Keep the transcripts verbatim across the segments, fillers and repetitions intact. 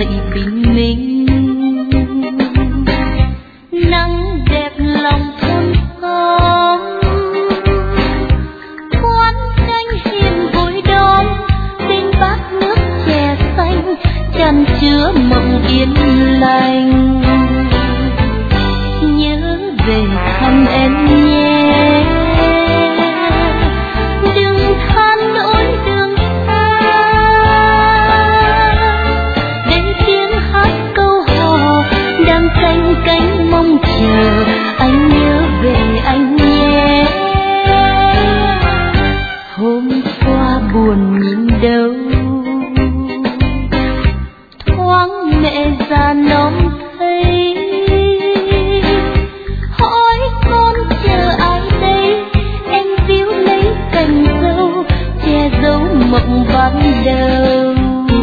dậy bình minh. Nắng đẹp lòng thôn xóm, quán tranh hiền vui đón bên bát nước chè xanh, chan chứa mộng yên lành. Nhớ về thăm em nhé, đừng than nỗi đường xa, để tiếng hát câu hò đang canh cánh mong chờ. Anh nhớ về anh nhé, hôm qua buồn nhìn đâu, thoáng mẹ già non thấy. Hỏi con chờ ai đây, em víu lấy cành dâu, che giấu mộng ban đầu.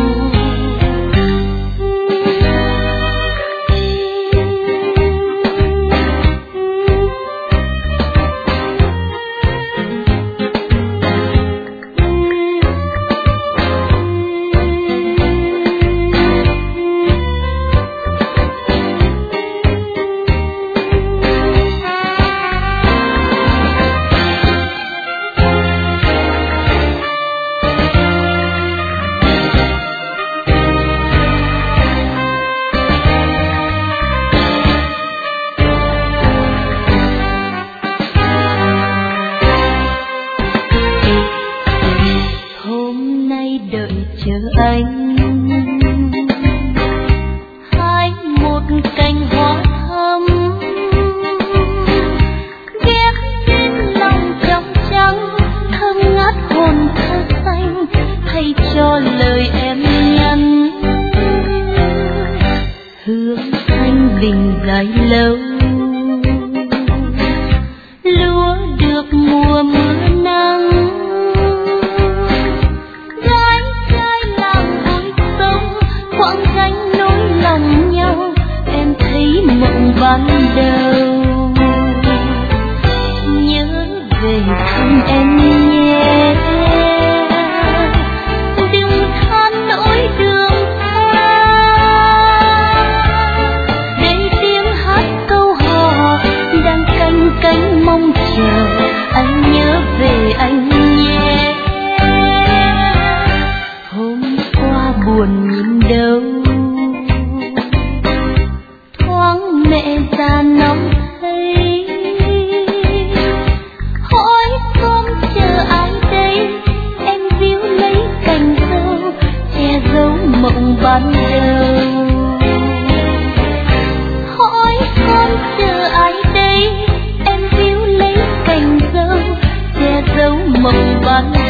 Đợi chờ anh hai một cành hoa thắm, ghé trên lòng trong trắng thơm ngát hồn thơ xanh, thay cho lời em nhắn. Hương thanh bình dài lâu, lúa được mùa mưa nắng. Quãng gánh nối lòng nhau, em thấy mộng ban đầu. Nhớ về thăm em nhé, đừng than nỗi đường xa, để tiếng hát câu hò đang canh cánh mong chờ. Anh nhớ về anh nhé, hôm qua buồn nhìn đâu, thoáng mẹ già non thấy. Hỏi con chờ ai đây, em víu lấy cành dâu, che giấu mộng ban đầu. Hỏi con chờ ai đây, em víu lấy cành dâu, che giấu mộng ban đầu.